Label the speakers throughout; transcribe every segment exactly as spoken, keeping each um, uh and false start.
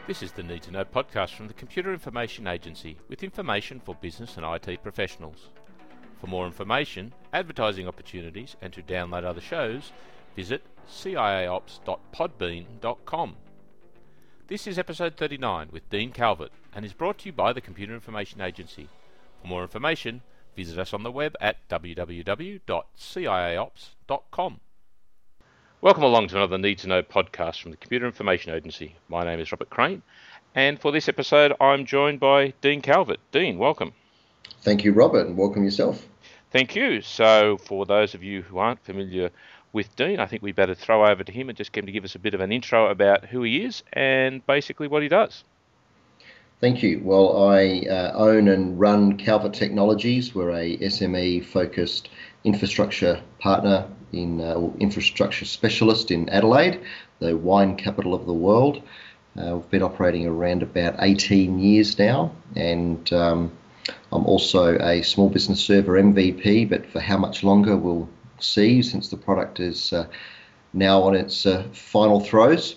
Speaker 1: This is the Need to Know podcast from the Computer Information Agency with information for business and I T professionals. For more information, advertising opportunities and to download other shows, visit c i a ops dot podbean dot com. This is episode thirty-nine with Dean Calvert and is brought to you by the Computer Information Agency. For more information, visit us on the web at w w w dot c i a ops dot com. Welcome along to another Need to Know podcast from the Computer Information Agency. My name is Robert Crane, and for this episode I'm joined by Dean Calvert. Dean, welcome.
Speaker 2: Thank you, Robert, and welcome yourself.
Speaker 1: Thank you. So for those of you who aren't familiar with Dean, I think we better throw over to him and just get him to give us a bit of an intro about who he is and basically what he does.
Speaker 2: Thank you. Well, I uh, own and run Calvert Technologies. We're a S M E-focused infrastructure partner in uh, infrastructure specialist in Adelaide, the wine capital of the world. Uh, we've been operating around about eighteen years now, and um, I'm also a small business server M V P, but for how much longer we'll see, since the product is uh, now on its uh, final throes.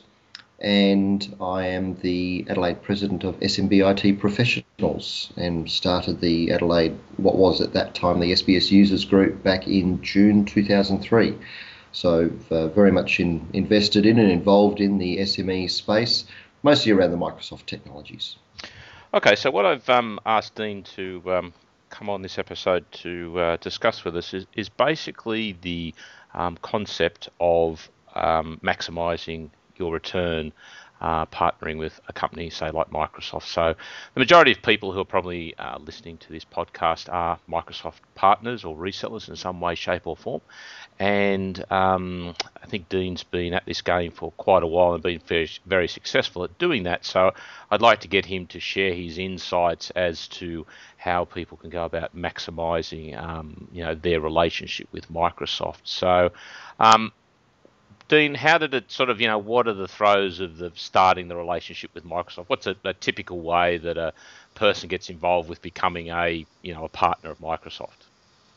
Speaker 2: And I am the Adelaide president of S M B I T Professionals and started the Adelaide, what was at that time the S B S Users Group, back in June two thousand three. So uh, very much in, invested in and involved in the S M E space, mostly around the Microsoft technologies.
Speaker 1: Okay, so what I've um, asked Dean to um, come on this episode to uh, discuss with us is, is basically the um, concept of um, maximising your return uh, partnering with a company, say, like Microsoft. So the majority of people who are probably uh, listening to this podcast are Microsoft partners or resellers in some way, shape or form. And um, I think Dean's been at this game for quite a while and been very, very successful at doing that. So I'd like to get him to share his insights as to how people can go about maximising um, you know, their relationship with Microsoft. So um, Dean, how did it sort of, you know, what are the throes of the starting the relationship with Microsoft? What's a, a typical way that a person gets involved with becoming a, you know, a partner of Microsoft?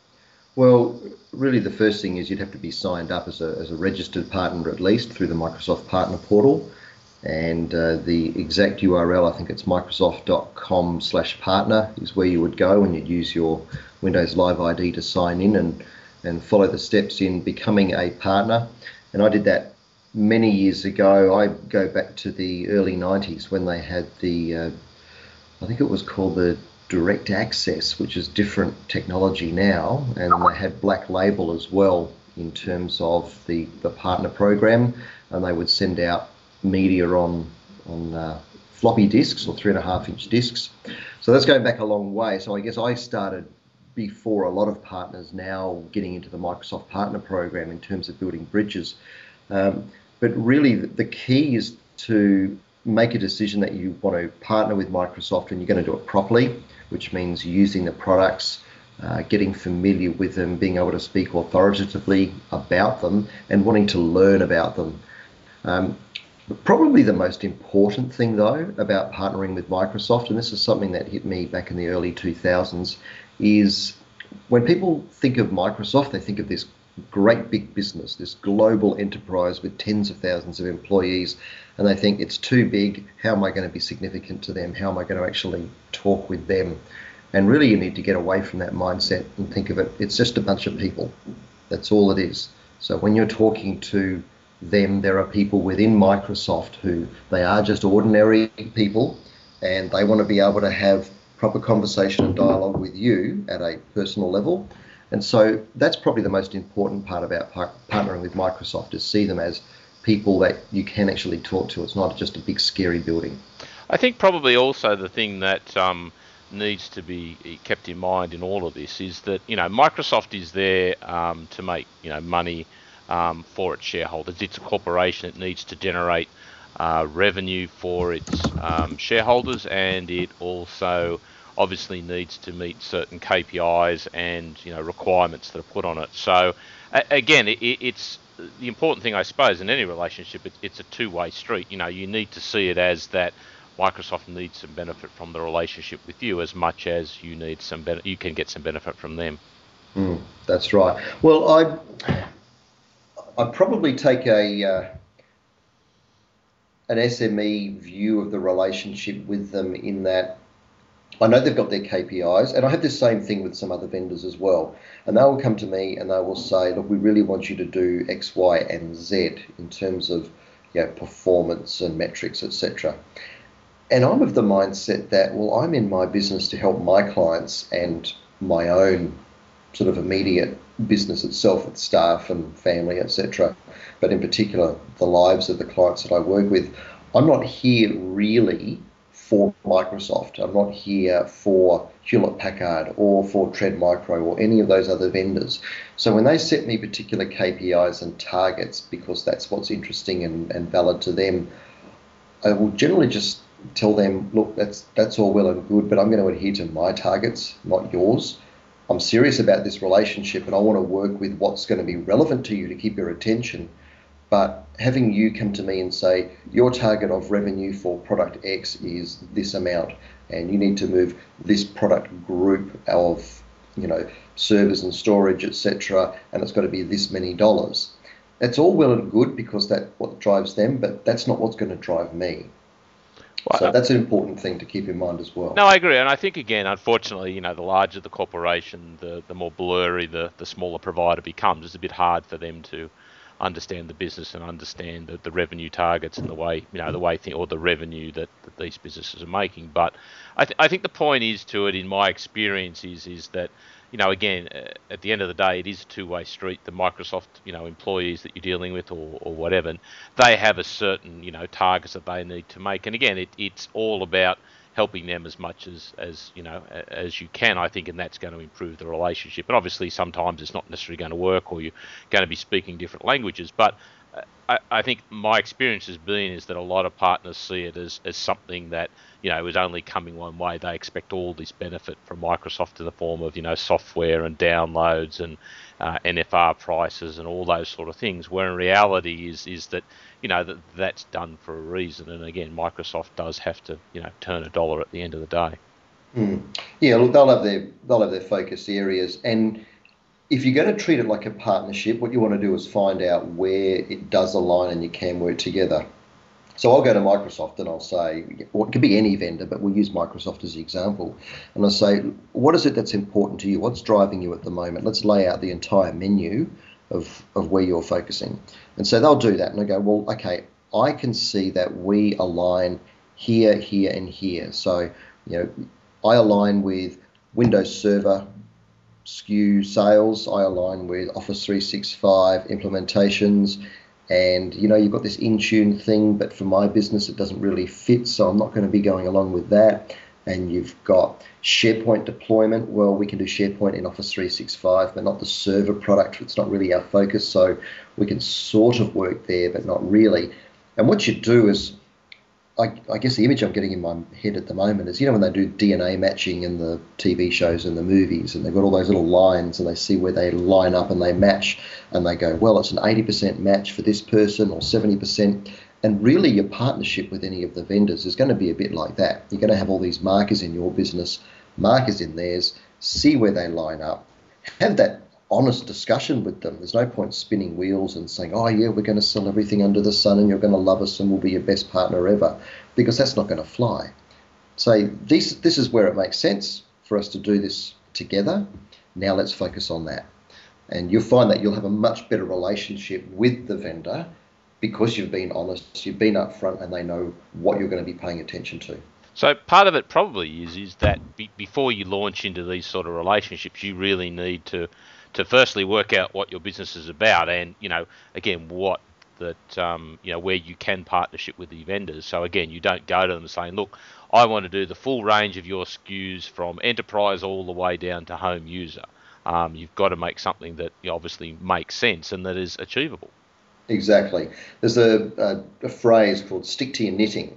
Speaker 2: Well, really the first thing is you'd have to be signed up as a, as a registered partner, at least through the Microsoft Partner Portal. And uh, the exact U R L, I think it's microsoft dot com slash partner is where you would go, and you'd use your Windows Live I D to sign in and, and follow the steps in becoming a partner. And I did that many years ago. I go back to the early nineties when they had the, uh, I think it was called the Direct Access, which is different technology now. And they had Black Label as well in terms of the, the partner program. And they would send out media on, on uh, floppy disks or three and a half inch disks. So that's going back a long way. So I guess I started before a lot of partners now getting into the Microsoft Partner Program in terms of building bridges. Um, but really the, the key is to make a decision that you want to partner with Microsoft, and you're going to do it properly, which means using the products, uh, getting familiar with them, being able to speak authoritatively about them, and wanting to learn about them. Um, Probably the most important thing, though, about partnering with Microsoft, and this is something that hit me back in the early two thousands, is when people think of Microsoft, they think of this great big business, this global enterprise with tens of thousands of employees, and they think it's too big. How am I going to be significant to them? How am I going to actually talk with them? And really, you need to get away from that mindset and think of it, it's just a bunch of people. That's all it is. So when you're talking to them, there are people within Microsoft who they are just ordinary people, and they want to be able to have proper conversation and dialogue with you at a personal level. And so that's probably the most important part about par- partnering with Microsoft, is see them as people that you can actually talk to. It's not just a big scary building.
Speaker 1: I think probably also the thing that um, needs to be kept in mind in all of this is that, you know, Microsoft is there um, to make, you know, money Um, for its shareholders. It's a corporation that needs to generate uh, revenue for its um, shareholders, and it also obviously needs to meet certain K P Is and, you know, requirements that are put on it. So a- again, it, it's the important thing, I suppose, in any relationship. It, it's a two-way street. You know, you need to see it as that Microsoft needs some benefit from the relationship with you as much as you need some ben- you can get some benefit from them.
Speaker 2: Mm, that's right. Well, I. I'd probably take a uh, an S M E view of the relationship with them in that I know they've got their K P Is, and I have the same thing with some other vendors as well. And they will come to me and they will say, look, we really want you to do X, Y, and Z in terms of, you know, performance and metrics, et cetera. And I'm of the mindset that, well, I'm in my business to help my clients and my own sort of immediate business itself with staff and family, et cetera. But in particular, the lives of the clients that I work with. I'm not here really for Microsoft. I'm not here for Hewlett Packard or for Trend Micro or any of those other vendors. So when they set me particular K P Is and targets, because that's what's interesting and, and valid to them, I will generally just tell them, look, that's that's all well and good, but I'm going to adhere to my targets, not yours. I'm serious about this relationship and I want to work with what's going to be relevant to you to keep your attention. But having you come to me and say, your target of revenue for product X is this amount, and you need to move this product group of, you know, servers and storage, et cetera, and it's got to be this many dollars. That's all well and good because that's what drives them, but that's not what's going to drive me. Well, so that's an important thing to keep in mind as well.
Speaker 1: No, I agree. And I think, again, unfortunately, you know, the larger the corporation, the, the more blurry the, the smaller provider becomes. It's a bit hard for them to understand the business and understand the, the revenue targets and the way, you know, the way thing, or the revenue that, that these businesses are making. But I, th- I think the point is to it, in my experience, is, is that, you know, again, uh, at the end of the day, it is a two-way street. The Microsoft, you know, employees that you're dealing with, or, or whatever, they have a certain, you know, targets that they need to make. And again, it, it's all about helping them as much as, as you know, as you can, I think, and that's going to improve the relationship. And obviously, sometimes it's not necessarily going to work, or you're going to be speaking different languages. But I, I think my experience has been is that a lot of partners see it as, as something that, you know, is only coming one way. They expect all this benefit from Microsoft in the form of, you know, software and downloads and uh, N F R prices and all those sort of things, where in reality is is that, you know, that that's done for a reason. And again, Microsoft does have to, you know, turn a dollar at the end of the day.
Speaker 2: Mm. Yeah, look, they'll have their they'll have their focus areas, and if you're going to treat it like a partnership, what you want to do is find out where it does align and you can work together. So I'll go to Microsoft and I'll say, well, it could be any vendor, but we'll use Microsoft as the example. And I'll say, what is it that's important to you? What's driving you at the moment? Let's lay out the entire menu of, of where you're focusing. And so they'll do that. And I go, well, okay, I can see that we align here, here, and here. So, you know, I align with Windows Server S K U sales. I align with Office three sixty-five implementations. And, you know, you've got this Intune thing, but for my business, it doesn't really fit, so I'm not going to be going along with that. And you've got SharePoint deployment. Well, we can do SharePoint in Office three sixty-five, but not the server product. It's not really our focus, so we can sort of work there, but not really. And what you do is, I, I guess the image I'm getting in my head at the moment is, you know, when they do D N A matching in the T V shows and the movies, and they've got all those little lines and they see where they line up and they match, and they go, well, it's an eighty percent match for this person or seventy percent. And really your partnership with any of the vendors is going to be a bit like that. You're going to have all these markers in your business, markers in theirs, see where they line up, have that honest discussion with them. There's no point spinning wheels and saying, oh yeah, we're going to sell everything under the sun and you're going to love us and we'll be your best partner ever, because that's not going to fly. So this, this is where it makes sense for us to do this together. Now let's focus on that. And you'll find that you'll have a much better relationship with the vendor because you've been honest, you've been upfront, and they know what you're going to be paying attention to.
Speaker 1: So part of it probably is is that be, before you launch into these sort of relationships, you really need to to firstly work out what your business is about, and, you know, again, what that, um, you know, where you can partnership with the vendors. So again, you don't go to them saying, look, I want to do the full range of your S K Us from enterprise all the way down to home user. Um, you've got to make something that obviously makes sense and that is achievable.
Speaker 2: Exactly. There's a, a, a phrase called stick to your knitting,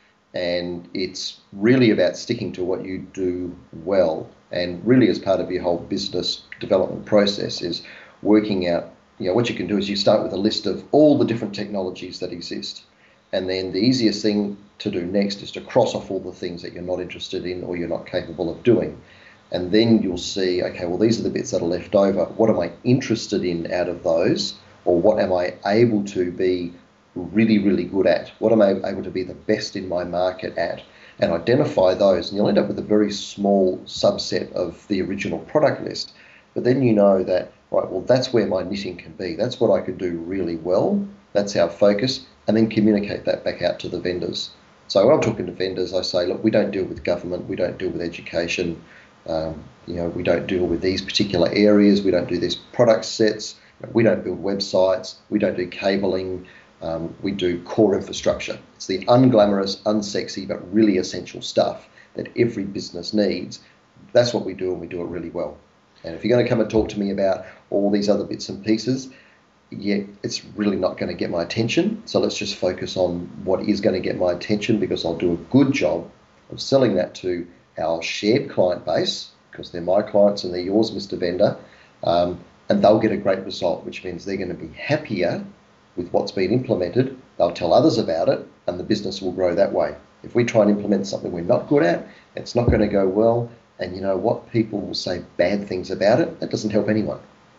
Speaker 2: and it's really about sticking to what you do well. And really, as part of your whole business development process, is working out, you know, what you can do is you start with a list of all the different technologies that exist. And then the easiest thing to do next is to cross off all the things that you're not interested in or you're not capable of doing. And then you'll see, okay, well, these are the bits that are left over. What am I interested in out of those? Or what am I able to be really, really good at? What am I able to be the best in my market at? And identify those, and you'll end up with a very small subset of the original product list. But then you know that, right, well, that's where my knitting can be. That's what I could do really well. That's our focus, and then communicate that back out to the vendors. So when I'm talking to vendors, I say, look, we don't deal with government, we don't deal with education, um, you know, we don't deal with these particular areas, we don't do these product sets, we don't build websites, we don't do cabling, um, we do core infrastructure. It's the unglamorous, unsexy, but really essential stuff that every business needs. That's what we do, and we do it really well. And if you're going to come and talk to me about all these other bits and pieces, yeah, it's really not going to get my attention. So let's just focus on what is going to get my attention, because I'll do a good job of selling that to our shared client base, because they're my clients and they're yours, Mister Vendor, um, and they'll get a great result, which means they're going to be happier with what's been implemented. They'll tell others about it, and the business will grow that way. If we try and implement something we're not good at, it's not going to go well. And you know what? People will say bad things about it. That doesn't help anyone.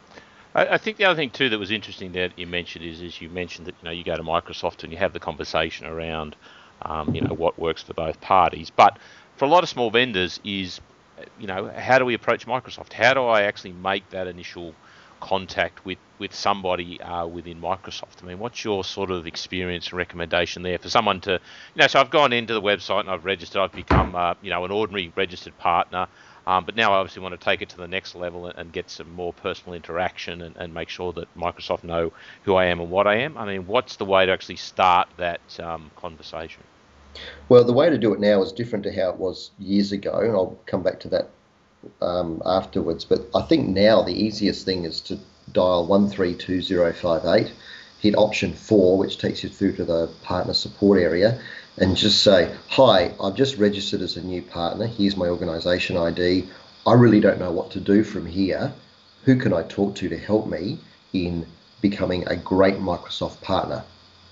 Speaker 1: I, I think the other thing too that was interesting that you mentioned is, is you mentioned that you know you go to Microsoft and you have the conversation around um, you know what works for both parties. But for a lot of small vendors, is you know how do we approach Microsoft? How do I actually make that initial contact with with somebody uh, within Microsoft? I mean, what's your sort of experience and recommendation there for someone to, you know, so I've gone into the website and I've registered, I've become, uh, you know, an ordinary registered partner, um, but now I obviously want to take it to the next level and, and get some more personal interaction and, and make sure that Microsoft know who I am and what I am. I mean, what's the way to actually start that um, conversation?
Speaker 2: Well, the way to do it now is different to how it was years ago, and I'll come back to that um, afterwards. But I think now the easiest thing is to dial one three two zero five eight, hit option four, which takes you through to the partner support area, and just say, hi, I've just registered as a new partner. Here's my organisation I D. I really don't know what to do from here. Who can I talk to to help me in becoming a great Microsoft partner?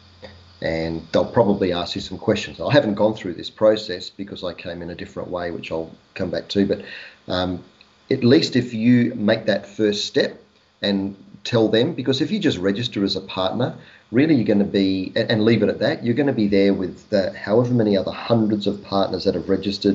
Speaker 2: And they'll probably ask you some questions. I haven't gone through this process because I came in a different way, which I'll come back to. But um, at least if you make that first step and tell them, because if you just register as a partner, really you're going to be, and leave it at that, you're going to be there with the, however many other hundreds of partners that have registered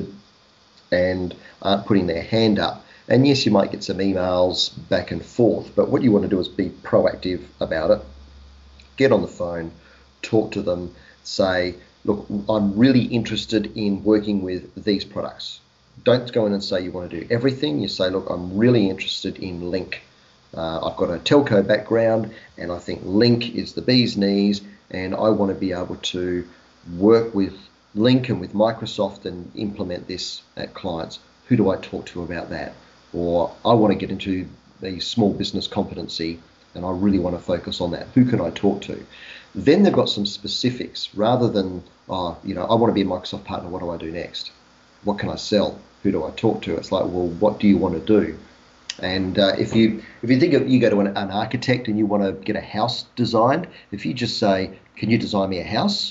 Speaker 2: and aren't putting their hand up. And yes, you might get some emails back and forth, but what you want to do is be proactive about it. Get on the phone, talk to them, say, look, I'm really interested in working with these products. Don't go in and say you want to do everything. You say, look, I'm really interested in Link. Uh, I've got a telco background, and I think Link is the bee's knees, and I want to be able to work with Link and with Microsoft and implement this at clients. Who do I talk to about that? Or I want to get into the small business competency, and I really want to focus on that. Who can I talk to? Then they've got some specifics rather than, oh, you know, I want to be a Microsoft partner. What do I do next? What can I sell? Who do I talk to? It's like, well, what do you want to do? And uh, if you if you think of, you go to an, an architect and you want to get a house designed, if you just say, can you design me a house?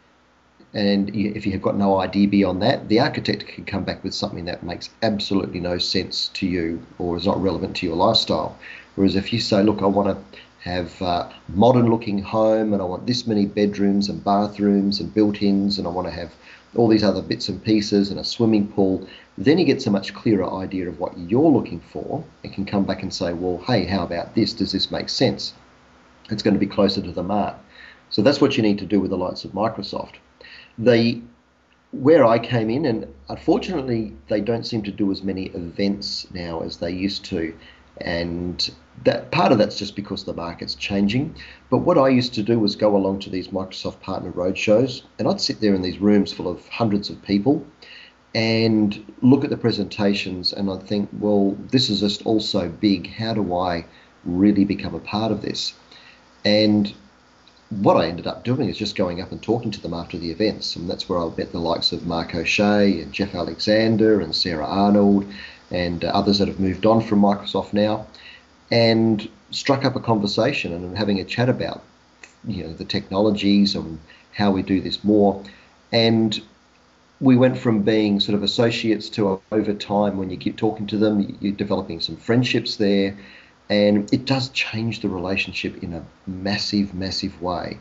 Speaker 2: And you, if you have got no idea beyond that, the architect can come back with something that makes absolutely no sense to you or is not relevant to your lifestyle. Whereas if you say, look, I want to have a modern looking home and I want this many bedrooms and bathrooms and built-ins and I want to have all these other bits and pieces and a swimming pool, then you get a much clearer idea of what you're looking for and can come back and say, well, hey, how about this? Does this make sense? It's going to be closer to the mark. So that's what you need to do with the likes of Microsoft. They, where I came in, and unfortunately they don't seem to do as many events now as they used to, and that part of that's just because the market's changing. But what I used to do was go along to these Microsoft Partner Roadshows, and I'd sit there in these rooms full of hundreds of people and look at the presentations, and I'd think, well, this is just all so big. How do I really become a part of this? And what I ended up doing is just going up and talking to them after the events, and that's where I met the likes of Mark O'Shea and Jeff Alexander and Sarah Arnold and uh, others that have moved on from Microsoft now, and struck up a conversation and having a chat about, you know, the technologies and how we do this more. And we went from being sort of associates to, over time, when you keep talking to them, you're developing some friendships there. And it does change the relationship in a massive, massive way.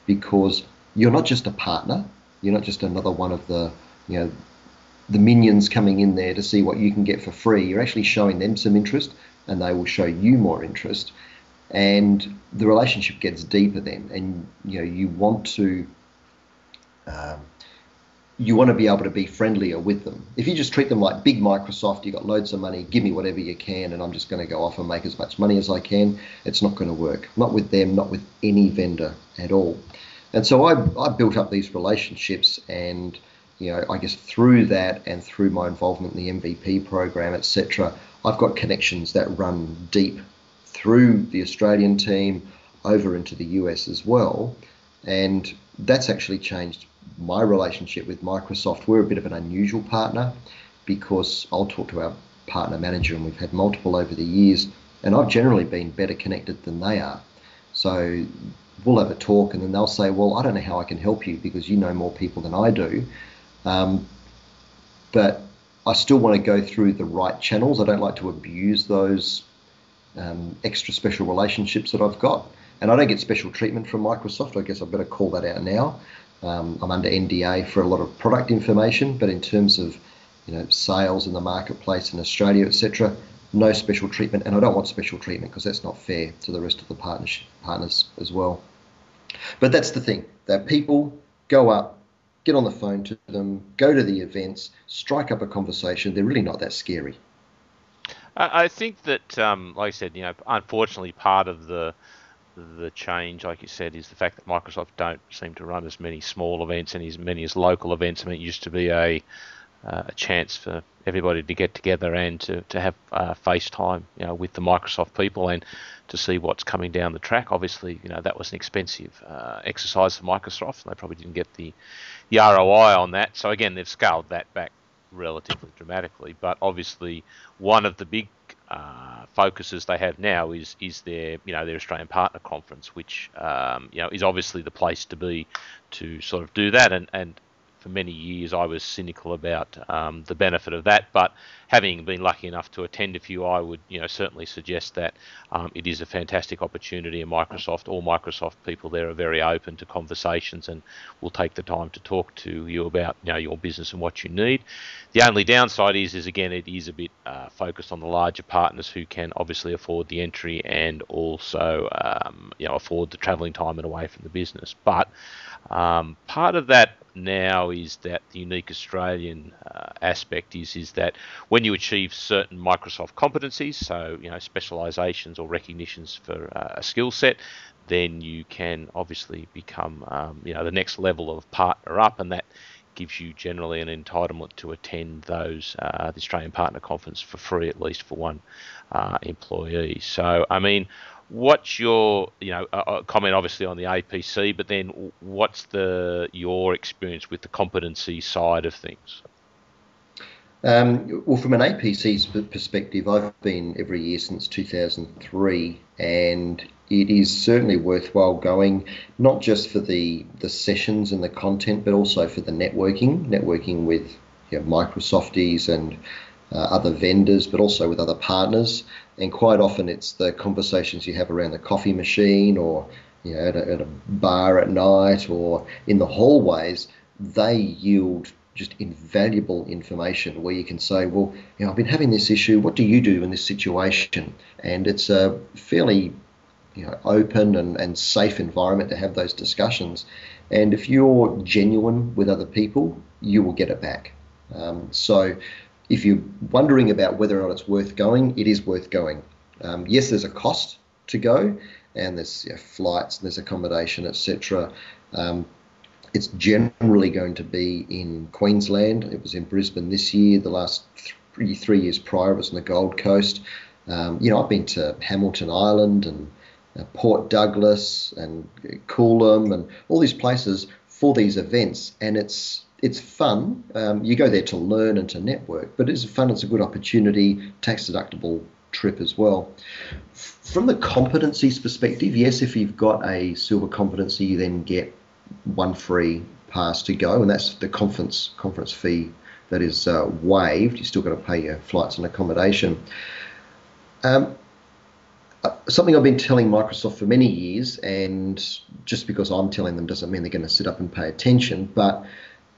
Speaker 2: because you're not just a partner, you're not just another one of the, you know, the minions coming in there to see what you can get for free. You're actually showing them some interest, and they will show you more interest, and the relationship gets deeper then. And you know, you want to um, you want to be able to be friendlier with them. If you just treat them like big Microsoft, you got loads of money, give me whatever you can, and I'm just going to go off and make as much money as I can, it's not going to work. Not with them, not with any vendor at all. And so I, I built up these relationships, and you know, I guess through that and through my involvement in the M V P program, et cetera, I've got connections that run deep through the Australian team over into the U S as well. And that's actually changed my relationship with Microsoft. We're a bit of an unusual partner because I'll talk to our partner manager, and we've had multiple over the years, and I've generally been better connected than they are. So we'll have a talk, and then they'll say, well, I don't know how I can help you because you know more people than I do. Um, but I still want to go through the right channels. I don't like to abuse those um, extra special relationships that I've got. And I don't get special treatment from Microsoft. I guess I better call that out now. Um, I'm under N D A for a lot of product information, but in terms of, you know, sales in the marketplace in Australia, et cetera, no special treatment. And I don't want special treatment because that's not fair to the rest of the partnership partners as well. But that's the thing, that people go up, get on the phone to them, go to the events, strike up a conversation. They're really not that scary.
Speaker 1: I think that, um, like I said, you know, unfortunately, part of the the change, like you said, is the fact that Microsoft don't seem to run as many small events and as many as local events. I mean, it used to be a uh, a chance for everybody to get together and to to have uh, FaceTime, you know, with the Microsoft people and to see what's coming down the track. Obviously, you know, that was an expensive uh, exercise for Microsoft, and they probably didn't get the the R O I on that. So again, they've scaled that back relatively dramatically. But obviously, one of the big uh, focuses they have now is is their you know their Australian Partner Conference, which um, you know is obviously the place to be to sort of do that. And and for many years, I was cynical about um, the benefit of that, but having been lucky enough to attend a few, I would, you know, certainly suggest that um, it is a fantastic opportunity. And Microsoft, all Microsoft people there are very open to conversations and will take the time to talk to you about, you know, your business and what you need. The only downside is, is again, it is a bit uh, focused on the larger partners who can obviously afford the entry and also, um, you know, afford the travelling time and away from the business. But um, part of that now is that the unique Australian uh, aspect is is that when you achieve certain Microsoft competencies, so you know specializations or recognitions for uh, a skill set, then you can obviously become um, you know the next level of partner up, and that gives you generally an entitlement to attend those uh, the Australian Partner Conference for free, at least for one uh, employee. So I mean, what's your, you know, uh, comment obviously on the A P C, but then what's the your experience with the competency side of things?
Speaker 2: Um, well, from an A P C's perspective, I've been every year since two thousand three, and it is certainly worthwhile going, not just for the, the sessions and the content, but also for the networking, networking with you know, Microsofties and uh, other vendors, but also with other partners. And quite often it's the conversations you have around the coffee machine or you know at a, at a bar at night or in the hallways. They yield just invaluable information where you can say, well, you know, I've been having this issue. What do you do in this situation? And it's a fairly you know, open and, and safe environment to have those discussions. And if you're genuine with other people, you will get it back. Um, so if you're wondering about whether or not it's worth going, it is worth going. Um, yes, there's a cost to go, and there's you know, flights, and there's accommodation, et cetera. Um, it's generally going to be in Queensland. It was in Brisbane this year. The last three, three years prior, it was on the Gold Coast. Um, you know, I've been to Hamilton Island and uh, Port Douglas and Coolum and all these places for these events, and it's It's fun. Um, you go there to learn and to network, but it's fun. It's a good opportunity, tax-deductible trip as well. From the competencies perspective, yes, if you've got a silver competency, you then get one free pass to go, and that's the conference conference fee that is uh, waived. You're still got to pay your flights and accommodation. Um, something I've been telling Microsoft for many years, and just because I'm telling them doesn't mean they're going to sit up and pay attention, but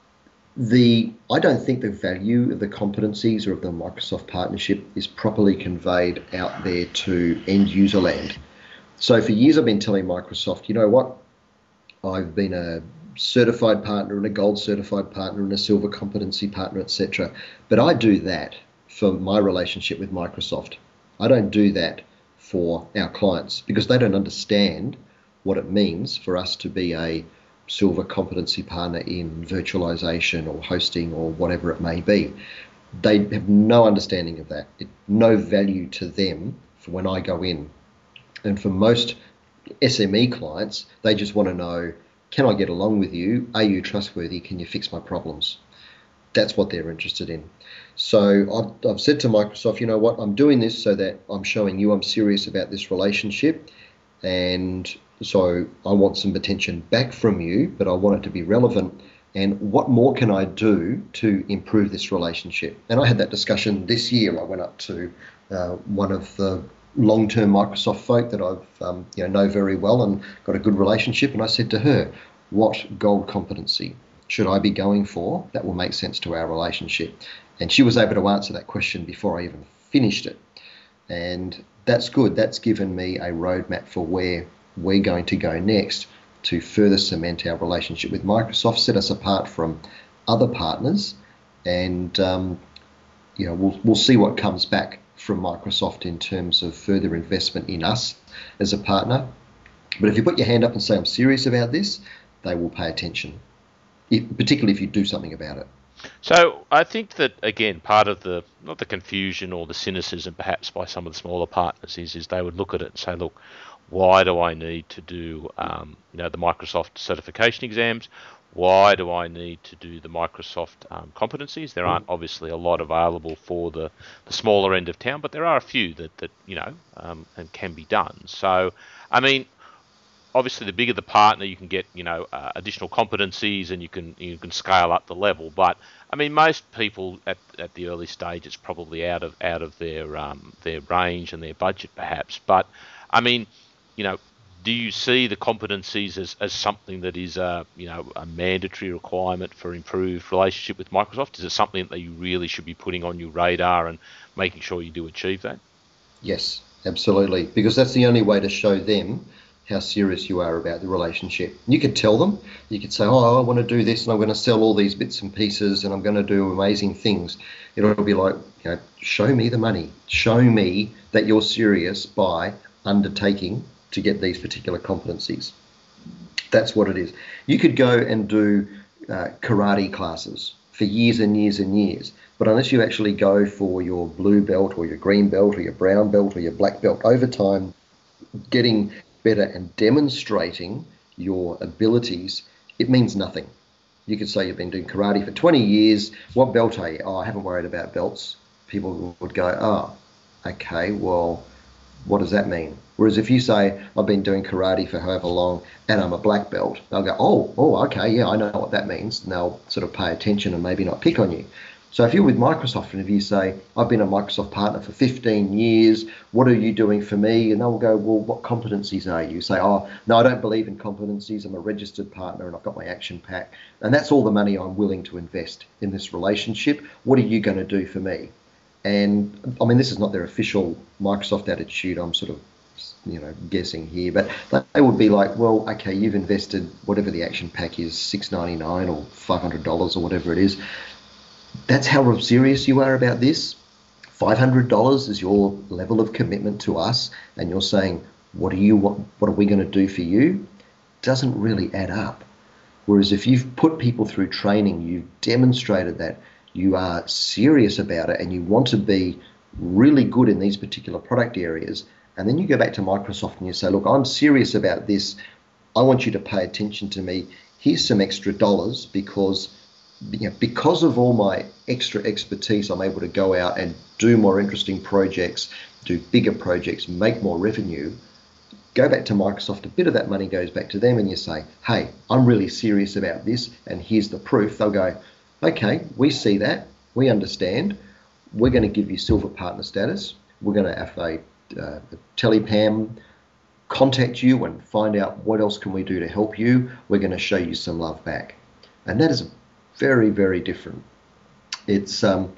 Speaker 2: the I don't think the value of the competencies or of the Microsoft partnership is properly conveyed out there to end user land. So for years I've been telling Microsoft, you know what, I've been a certified partner and a gold certified partner and a silver competency partner, et cetera. But I do that for my relationship with Microsoft. I don't do that for our clients because they don't understand what it means for us to be a silver competency partner in virtualization or hosting or whatever it may be. They have no understanding of that. It, no value to them for when I go in. And for most S M E clients, they just want to know, can I get along with you? Are you trustworthy? Can you fix my problems? That's what they're interested in. So I've, I've said to Microsoft, you know what, I'm doing this so that I'm showing you I'm serious about this relationship, and so I want some attention back from you, but I want it to be relevant. And what more can I do to improve this relationship? And I had that discussion this year. I went up to uh, one of the long-term Microsoft folk that I've um, you know know very well and got a good relationship, and I said to her, what gold competency should I be going for that will make sense to our relationship? And she was able to answer that question before I even finished it. And that's good. That's given me a roadmap for where we're going to go next to further cement our relationship with Microsoft, set us apart from other partners, and um, you know we'll we'll see what comes back from Microsoft in terms of further investment in us as a partner. But if you put your hand up and say, I'm serious about this, they will pay attention, if, particularly if you do something about it.
Speaker 1: So I think that, again, part of the, not the confusion or the cynicism perhaps by some of the smaller partners is, is they would look at it and say, look, why do I need to do um, you know, the Microsoft certification exams? Why do I need to do the Microsoft um, competencies? There aren't obviously a lot available for the, the smaller end of town, but there are a few that, that you know, um, and can be done. So, I mean, obviously the bigger the partner, you can get, you know, uh, additional competencies and you can you can scale up the level. But I mean, most people at, at the early stage, it's probably out of out of their um, their range and their budget perhaps. But I mean, you know, do you see the competencies as, as something that is a, you know, a mandatory requirement for improved relationship with Microsoft? Is it something that you really should be putting on your radar and making sure you do achieve that?
Speaker 2: Yes, absolutely, because that's the only way to show them how serious you are about the relationship. You could tell them, you could say, oh, I want to do this and I'm going to sell all these bits and pieces and I'm going to do amazing things. It'll be like, you know, show me the money. Show me that you're serious by undertaking to get these particular competencies. That's what it is. You could go and do uh, karate classes for years and years and years, but unless you actually go for your blue belt or your green belt or your brown belt or your black belt, over time, getting better and demonstrating your abilities, it means nothing. You could say you've been doing karate for twenty years. What belt are you? Oh, I haven't worried about belts. People would go, oh, okay, well, what does that mean? Whereas if you say, I've been doing karate for however long and I'm a black belt, they'll go, oh, oh, okay, yeah, I know what that means. And they'll sort of pay attention and maybe not pick on you. So if you're with Microsoft and if you say, I've been a Microsoft partner for fifteen years, what are you doing for me? And they'll go, well, what competencies are you? Say, oh, no, I don't believe in competencies. I'm a registered partner and I've got my action pack. And that's all the money I'm willing to invest in this relationship. What are you going to do for me? And I mean, this is not their official Microsoft attitude. I'm sort of, you know, guessing here, but they would be like, well, okay, you've invested whatever the action pack is, six ninety-nine or five hundred dollars or whatever it is. That's how serious you are about this. five hundred dollars is your level of commitment to us, and you're saying, what do you want? What are we going to do for you? Doesn't really add up. Whereas if you've put people through training, you've demonstrated that you are serious about it and you want to be really good in these particular product areas, and then you go back to Microsoft and you say, look, I'm serious about this. I want you to pay attention to me. Here's some extra dollars because You know, because of all my extra expertise, I'm able to go out and do more interesting projects, do bigger projects, make more revenue. Go back to Microsoft, a bit of that money goes back to them, and you say, hey, I'm really serious about this, and here's the proof. They'll go, okay, we see that, we understand. We're going to give you silver partner status. We're going to have a uh, Telepam contact you and find out what else can we do to help you. We're going to show you some love back. And that is very, very different. It's, um,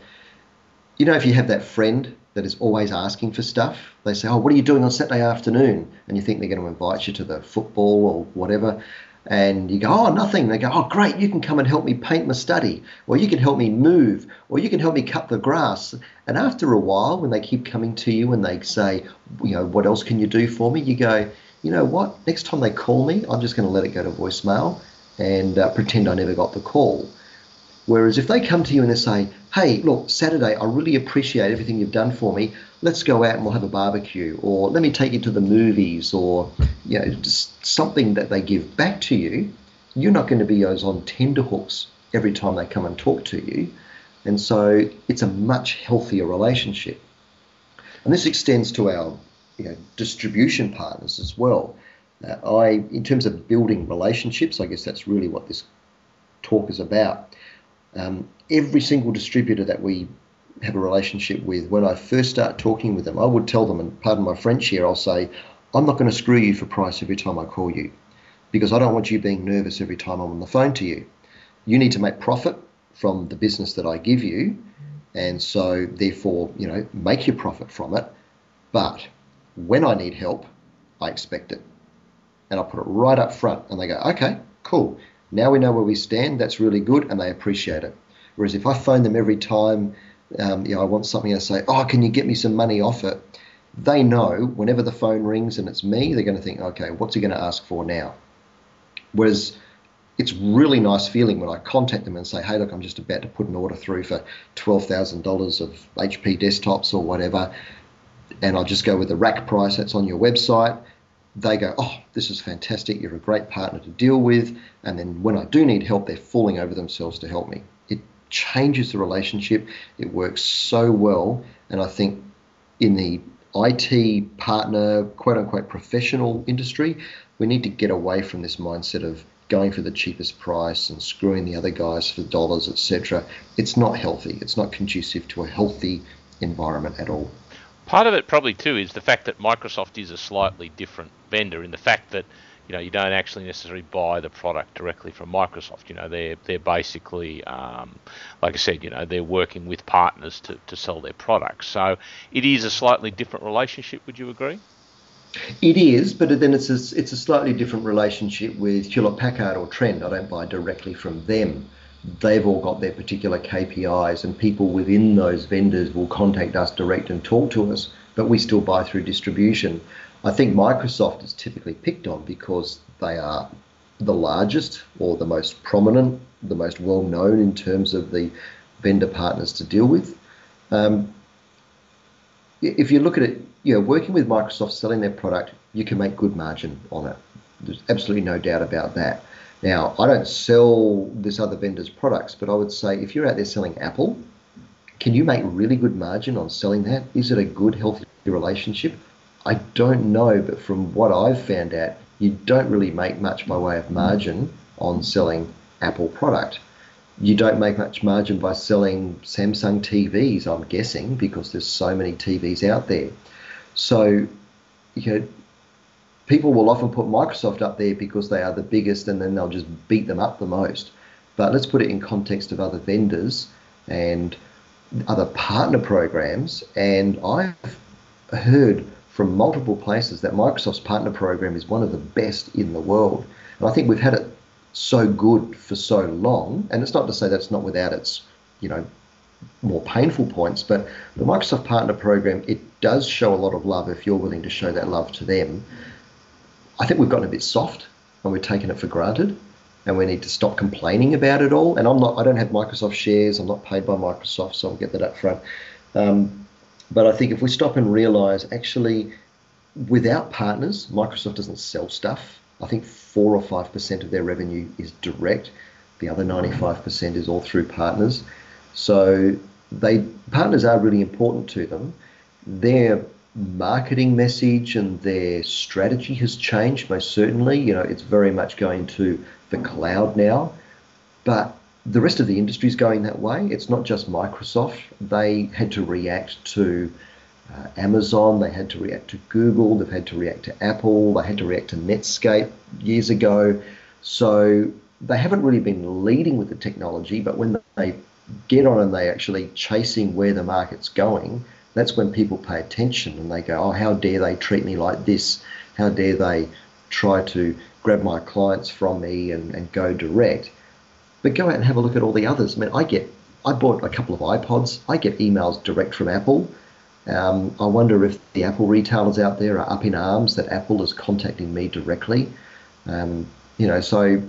Speaker 2: you know, if you have that friend that is always asking for stuff, they say, oh, what are you doing on Saturday afternoon? And you think they're going to invite you to the football or whatever. And you go, oh, nothing. They go, oh, great, you can come and help me paint my study, or you can help me move, or you can help me cut the grass. And after a while, when they keep coming to you and they say, you know, what else can you do for me? You go, you know what, next time they call me, I'm just going to let it go to voicemail and uh, pretend I never got the call. Whereas if they come to you and they say, hey, look, Saturday, I really appreciate everything you've done for me. Let's go out and we'll have a barbecue, or let me take you to the movies, or, you know, just something that they give back to you, you're not going to be those on tenterhooks every time they come and talk to you. And so it's a much healthier relationship. And this extends to our, you know, distribution partners as well. Uh, I, in terms of building relationships, I guess that's really what this talk is about. Um, every single distributor that we have a relationship with, when I first start talking with them, I would tell them, and pardon my French here, I'll say, I'm not going to screw you for price every time I call you, because I don't want you being nervous every time I'm on the phone to you. You need to make profit from the business that I give you, and so therefore, you know, make your profit from it. But when I need help, I expect it. And I'll put it right up front, and they go, okay, cool. Now we know where we stand. That's really good, and they appreciate it. Whereas if I phone them every time, um, you know, I want something, I say, oh, can you get me some money off it? They know whenever the phone rings and it's me, they're going to think, okay, what's he going to ask for now? Whereas it's really nice feeling when I contact them and say, hey, look, I'm just about to put an order through for twelve thousand dollars of H P desktops or whatever, and I'll just go with the rack price that's on your website. They go, oh, this is fantastic. You're a great partner to deal with. And then when I do need help, they're falling over themselves to help me. It changes the relationship. It works so well. And I think in the I T partner, quote unquote, professional industry, we need to get away from this mindset of going for the cheapest price and screwing the other guys for dollars, et cetera. It's not healthy. It's not conducive to a healthy environment at all.
Speaker 1: Part of it probably too is the fact that Microsoft is a slightly different vendor, in the fact that, you know, you don't actually necessarily buy the product directly from Microsoft. You know, they're they're basically, um, like I said, you know, they're working with partners to, to sell their products. So it is a slightly different relationship. Would you agree?
Speaker 2: It is, but then it's a, it's a slightly different relationship with Hewlett Packard or Trend. I don't buy directly from them. They've all got their particular K P Is, and people within those vendors will contact us direct and talk to us, but we still buy through distribution. I think Microsoft is typically picked on because they are the largest or the most prominent, the most well-known in terms of the vendor partners to deal with. Um, if you look at it, you know, working with Microsoft, selling their product, you can make good margin on it. There's absolutely no doubt about that. Now, I don't sell this other vendor's products, but I would say if you're out there selling Apple, can you make really good margin on selling that? Is it a good, healthy relationship? I don't know, but from what I've found out, you don't really make much by way of margin on selling Apple product. You don't make much margin by selling Samsung T Vs, I'm guessing, because there's so many T Vs out there. So, you know, people will often put Microsoft up there because they are the biggest, and then they'll just beat them up the most. But let's put it in context of other vendors and other partner programs. And I've heard from multiple places that Microsoft's partner program is one of the best in the world. And I think we've had it so good for so long. And it's not to say that's not without its, you know, more painful points, but the Microsoft partner program, it does show a lot of love if you're willing to show that love to them. I think we've gotten a bit soft and we're taking it for granted, and we need to stop complaining about it all. And I'm not, I don't have Microsoft shares. I'm not paid by Microsoft, so I'll get that up front. Um, but I think if we stop and realize, actually, without partners, Microsoft doesn't sell stuff. I think four or five percent of their revenue is direct. The other ninety-five percent is all through partners. So they partners are really important to them. Their marketing message and their strategy has changed, most certainly. You know, it's very much going to the cloud now, but the rest of the industry is going that way. It's not just Microsoft. They had to react to uh, Amazon, they had to react to Google, they've had to react to Apple, they had to react to Netscape years ago. So they haven't really been leading with the technology, but when they get on and they actually chasing where the market's going, that's when people pay attention and they go, oh, how dare they treat me like this? How dare they try to grab my clients from me and, and go direct? But go out and have a look at all the others. I mean, I get, I bought a couple of iPods. I get emails direct from Apple. Um, I wonder if the Apple retailers out there are up in arms that Apple is contacting me directly. Um, you know, so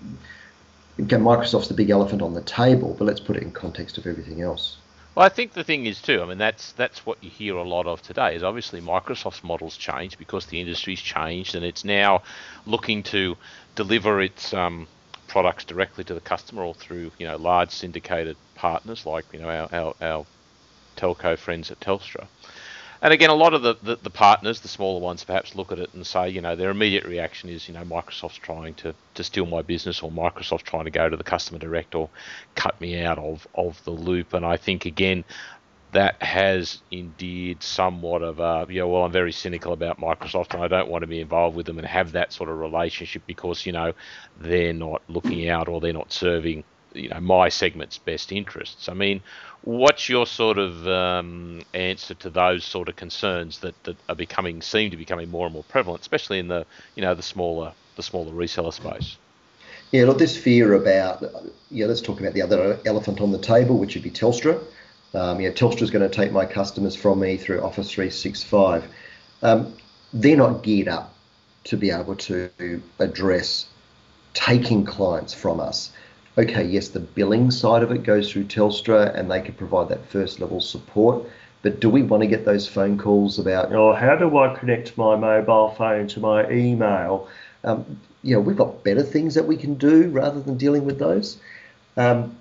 Speaker 2: again, Microsoft's the big elephant on the table, but let's put it in context of everything else.
Speaker 1: Well, I think the thing is too, I mean, that's that's what you hear a lot of today, is obviously Microsoft's model's changed because the industry's changed and it's now looking to deliver its um, products directly to the customer or through, you know, large syndicated partners like, you know, our, our, our telco friends at Telstra. And again, a lot of the, the, the partners, the smaller ones, perhaps look at it and say, you know, their immediate reaction is, you know, Microsoft's trying to, to steal my business, or Microsoft's trying to go to the customer direct or cut me out of, of the loop. And I think, again, that has indeed somewhat of a, you know, well, I'm very cynical about Microsoft and I don't want to be involved with them and have that sort of relationship because, you know, they're not looking out or they're not serving, you know, my segment's best interests. I mean, what's your sort of um, answer to those sort of concerns that, that are becoming, seem to be becoming more and more prevalent, especially in the, you know, the smaller, the smaller reseller space?
Speaker 2: Yeah, look, this fear about, yeah, let's talk about the other elephant on the table, which would be Telstra. Um, yeah, Telstra's going to take my customers from me through Office three sixty-five. Um, they're not geared up to be able to address taking clients from us. Okay, yes, the billing side of it goes through Telstra and they can provide that first level support. But do we want to get those phone calls about, oh, how do I connect my mobile phone to my email? Um, you know, we've got better things that we can do rather than dealing with those. Um,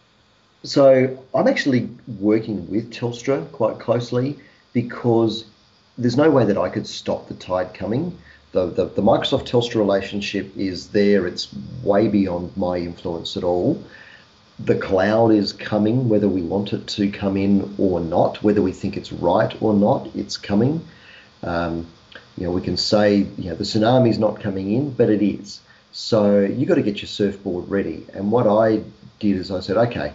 Speaker 2: so I'm actually working with Telstra quite closely because there's no way that I could stop the tide coming. The, the, the Microsoft Telstra relationship is there. It's way beyond my influence at all. The cloud is coming, whether we want it to come in or not, whether we think it's right or not, it's coming. Um, you know, we can say, you know, the tsunami's not coming in, but it is. So you got to get your surfboard ready. And what I did is I said, okay,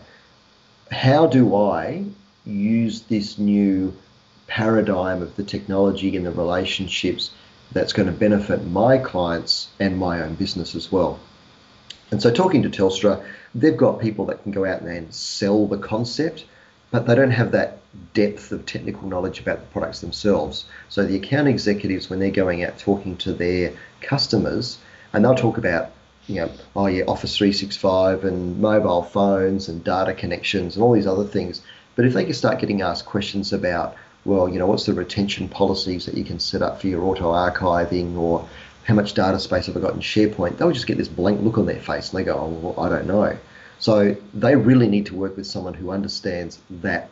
Speaker 2: how do I use this new paradigm of the technology and the relationships that's going to benefit my clients and my own business as well? And so talking to Telstra, they've got people that can go out and sell the concept, but they don't have that depth of technical knowledge about the products themselves. So the account executives, when they're going out talking to their customers, and they'll talk about, you know, oh yeah, Office three sixty-five and mobile phones and data connections and all these other things. But if they can start getting asked questions about, well, you know, what's the retention policies that you can set up for your auto archiving, or how much data space have I got in SharePoint, they'll just get this blank look on their face and they go, oh, well, I don't know. So they really need to work with someone who understands that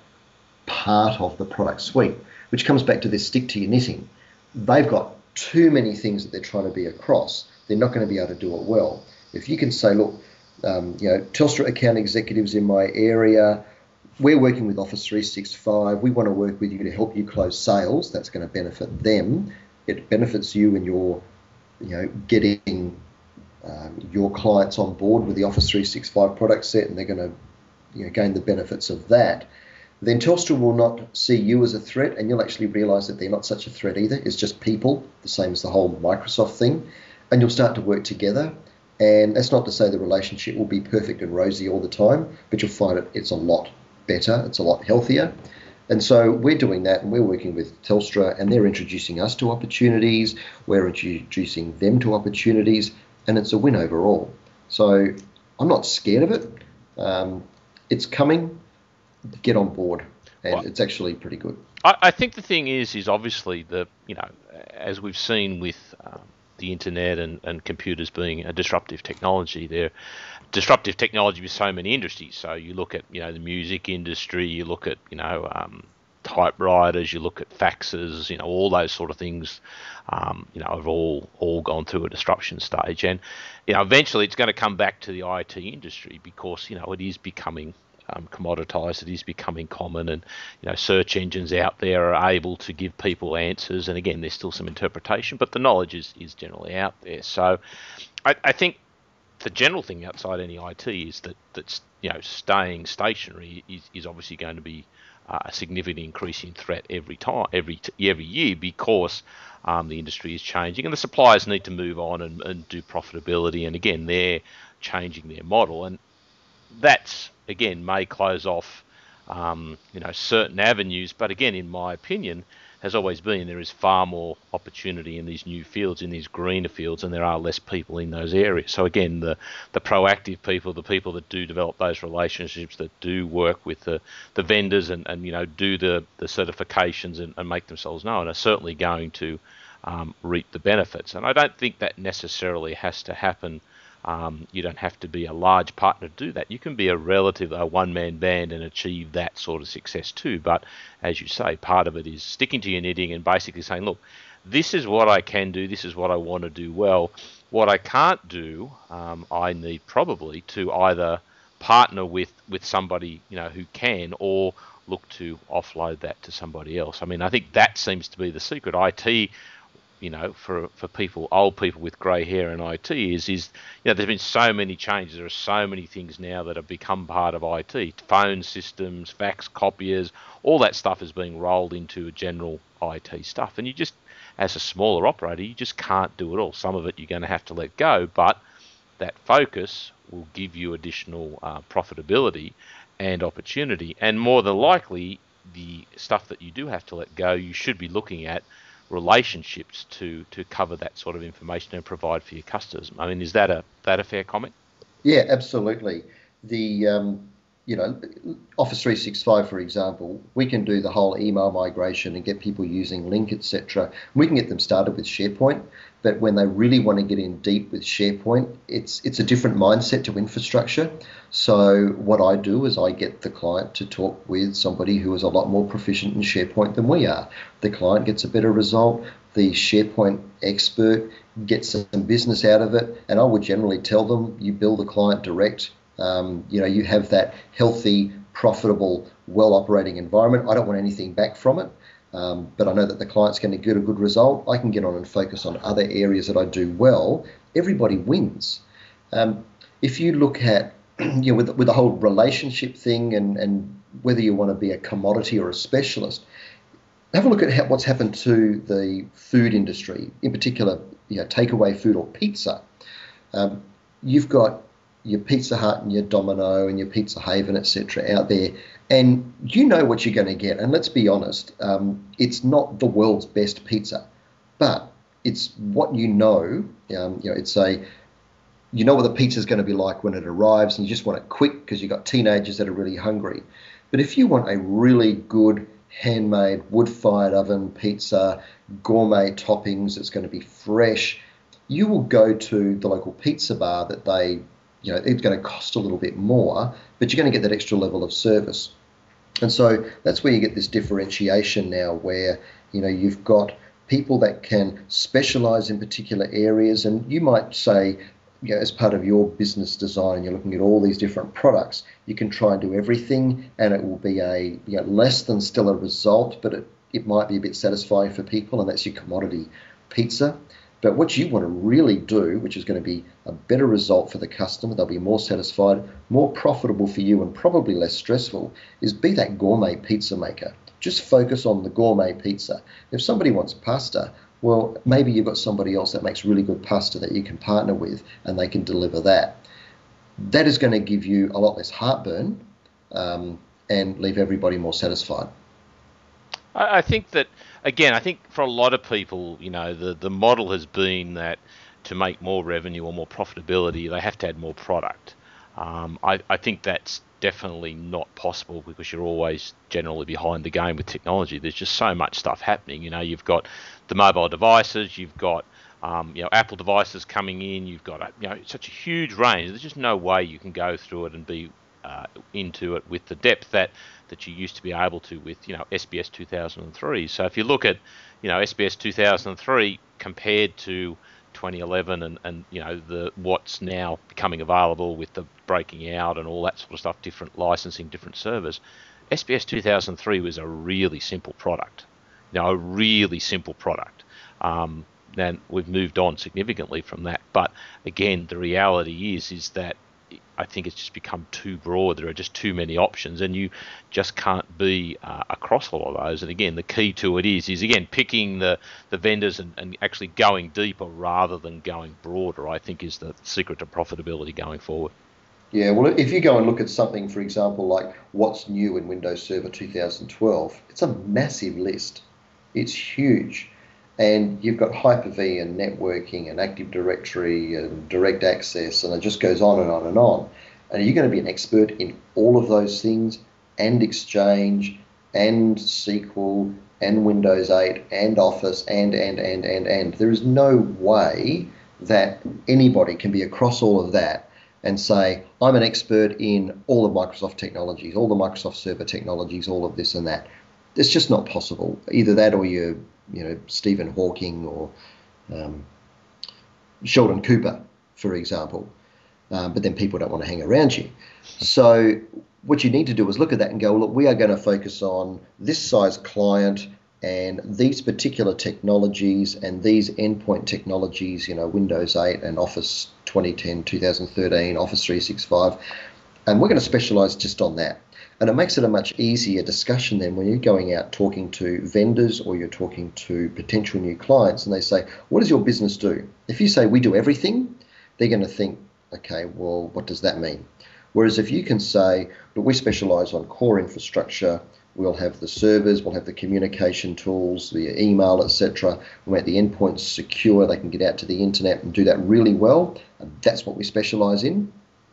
Speaker 2: part of the product suite, which comes back to this stick to your knitting. They've got too many things that they're trying to be across. They're not going to be able to do it well. If you can say, look, um, you know, Telstra account executives in my area, we're working with Office three sixty-five. We want to work with you to help you close sales. That's going to benefit them. It benefits you and your, you know, getting um, your clients on board with the Office three sixty-five product set, and they're going to, you know, gain the benefits of that. Then Telstra will not see you as a threat, and you'll actually realise that they're not such a threat either. It's just people, the same as the whole Microsoft thing, and you'll start to work together. And that's not to say the relationship will be perfect and rosy all the time, but you'll find it it's a lot better, it's a lot healthier. And so we're doing that, and we're working with Telstra, and they're introducing us to opportunities, we're introducing them to opportunities, and it's a win overall. So I'm not scared of it. Um, it's coming. Get on board, and well, it's actually pretty good.
Speaker 1: I, I think the thing is, is obviously the, you know, as we've seen with um, the internet and, and computers being a disruptive technology, they're disruptive technology with so many industries. So you look at, you know, the music industry, you look at, you know, um, typewriters, you look at faxes, you know, all those sort of things, um, you know, have all all gone through a disruption stage, and you know, eventually it's going to come back to the I T industry because, you know, it is becoming um, commoditized. It is becoming common, and you know, search engines out there are able to give people answers. And again, there's still some interpretation, but the knowledge is, is generally out there. So I, I think the general thing outside any I T is that that's you know staying stationary is, is obviously going to be uh, a significant increasing threat every time, every every year, because um, the industry is changing and the suppliers need to move on and, and do profitability. And again, they're changing their model, and that's again may close off um, you know certain avenues. But again, in my opinion, has always been there is far more opportunity in these new fields, in these greener fields, and there are less people in those areas. So again, the the proactive people, the people that do develop those relationships, that do work with the, the vendors and, and you know do the, the certifications and, and make themselves known, are certainly going to um, reap the benefits. And I don't think that necessarily has to happen. Um, you don't have to be a large partner to do that. You can be a relative, a one-man band and achieve that sort of success too. But as you say, part of it is sticking to your knitting and basically saying, look, this is what I can do. This is what I want to do well. What I can't do, um, I need probably to either partner with, with somebody, you know, who can, or look to offload that to somebody else. I mean, I think that seems to be the secret. I T, you know, for for people, old people with grey hair in I T is, is, you know, there's been so many changes. There are so many things now that have become part of I T. Phone systems, fax copiers, all that stuff is being rolled into general I T stuff. And you just, as a smaller operator, you just can't do it all. Some of it you're going to have to let go, but that focus will give you additional uh, profitability and opportunity. And more than likely, the stuff that you do have to let go, you should be looking at relationships to to cover that sort of information and provide for your customers. I mean, is that a that a fair comment?
Speaker 2: Yeah, absolutely. The um, you know Office three sixty-five, for example, we can do the whole email migration and get people using Lync, et cetera. We can get them started with SharePoint, but when they really want to get in deep with SharePoint, it's it's a different mindset to infrastructure. So what I do is I get the client to talk with somebody who is a lot more proficient in SharePoint than we are. The client gets a better result. The SharePoint expert gets some business out of it, and I would generally tell them, you bill the client direct. Um, you know, you have that healthy, profitable, well-operating environment. I don't want anything back from it. Um, but I know that the client's going to get a good result. I can get on and focus on other areas that I do well. Everybody wins. Um, if you look at, you know, with, with the whole relationship thing and, and whether you want to be a commodity or a specialist, have a look at how, what's happened to the food industry, in particular, you know, takeaway food or pizza. Um, you've got your Pizza Hut and your Domino and your Pizza Haven, et cetera, out there, and you know what you're going to get. And let's be honest, um, it's not the world's best pizza, but it's what you know. Um, you know, it's a you know what the pizza is going to be like when it arrives, and you just want it quick because you've got teenagers that are really hungry. But if you want a really good handmade wood-fired oven pizza, gourmet toppings, it's going to be fresh, you will go to the local pizza bar that they, you know, it's going to cost a little bit more, but you're going to get that extra level of service. And so that's where you get this differentiation now where, you know, you've got people that can specialize in particular areas, and you might say, you know, as part of your business design, you're looking at all these different products, you can try and do everything and it will be a, you know, less than stellar result, but it, it might be a bit satisfying for people, and that's your commodity pizza. But what you want to really do, which is going to be a better result for the customer, they'll be more satisfied, more profitable for you, and probably less stressful, is be that gourmet pizza maker. Just focus on the gourmet pizza. If somebody wants pasta, well, maybe you've got somebody else that makes really good pasta that you can partner with, and they can deliver that. That is going to give you a lot less heartburn um, and leave everybody more satisfied.
Speaker 1: I think that, again, I think for a lot of people, you know, the, the model has been that to make more revenue or more profitability, they have to add more product. Um, I, I think that's definitely not possible because you're always generally behind the game with technology. There's just so much stuff happening. You know, you've got the mobile devices, you've got um, you know, Apple devices coming in, you've got a, you know, such a huge range. There's just no way you can go through it and be uh, into it with the depth that that you used to be able to with, you know, S B S two thousand three. So if you look at, you know, S B S two thousand three compared to twenty eleven and, and you know the what's now becoming available with the breaking out and all that sort of stuff, different licensing, different servers. S B S two thousand three was a really simple product, you know, a really simple product. Um, and we've moved on significantly from that. But again, the reality is is that I think it's just become too broad. There are just too many options, and you just can't be uh, across all of those. And again, the key to it is is again picking the the vendors and, and actually going deeper rather than going broader. I think is the secret to profitability going forward.
Speaker 2: Yeah, well, if you go and look at something, for example, like what's new in Windows Server two thousand twelve, it's a massive list. It's huge. And you've got Hyper-V and networking and Active Directory and direct access, and it just goes on and on and on. And are you going to be an expert in all of those things, and Exchange, and S Q L, and Windows eight, and Office, and, and, and, and, and? There is no way that anybody can be across all of that and say, I'm an expert in all of Microsoft technologies, all the Microsoft Server technologies, all of this and that. It's just not possible. Either that or you're you know, Stephen Hawking or um, Sheldon Cooper, for example. Um, but then people don't want to hang around you. So what you need to do is look at that and go, look, we are going to focus on this size client and these particular technologies and these endpoint technologies, you know, Windows eight and Office twenty ten, two thousand thirteen, Office three sixty-five. And we're going to specialize just on that. And it makes it a much easier discussion then when you're going out talking to vendors or you're talking to potential new clients and they say, what does your business do? If you say we do everything, they're going to think, okay, well, what does that mean? Whereas if you can say, but we specialize on core infrastructure, we'll have the servers, we'll have the communication tools, the email, et cetera. We'll make the endpoints secure, they can get out to the internet and do that really well. And that's what we specialize in.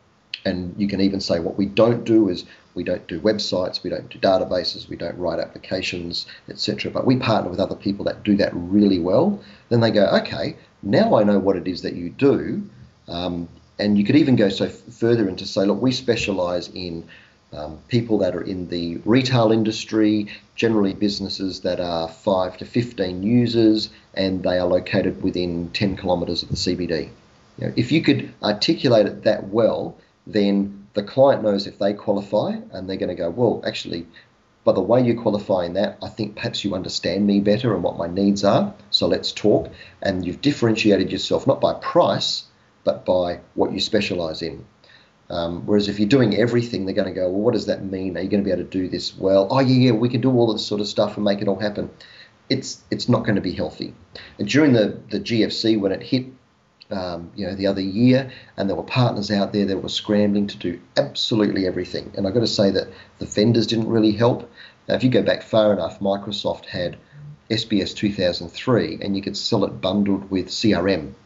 Speaker 2: And you can even say what we don't do is we don't do websites, we don't do databases, we don't write applications, et cetera. But we partner with other people that do that really well. Then they go, okay, now I know what it is that you do. Um, and you could even go so f- further into say, look, we specialize in um, people that are in the retail industry, generally businesses that are five to fifteen users, and they are located within ten kilometers of the C B D. You know, if you could articulate it that well, then the client knows if they qualify and they're going to go, well, actually, by the way you're qualifying that, I think perhaps you understand me better and what my needs are, so let's talk. And you've differentiated yourself not by price, but by what you specialize in. Um, whereas if you're doing everything, they're going to go, well, what does that mean? Are you going to be able to do this well? Oh, yeah, yeah, we can do all of this sort of stuff and make it all happen. It's it's not going to be healthy. And during the, the G F C, when it hit, Um, you know, the other year, and there were partners out there that were scrambling to do absolutely everything. And I've got to say that the vendors didn't really help. Now, if you go back far enough, Microsoft had S B S two thousand three, and you could sell it bundled with C R M.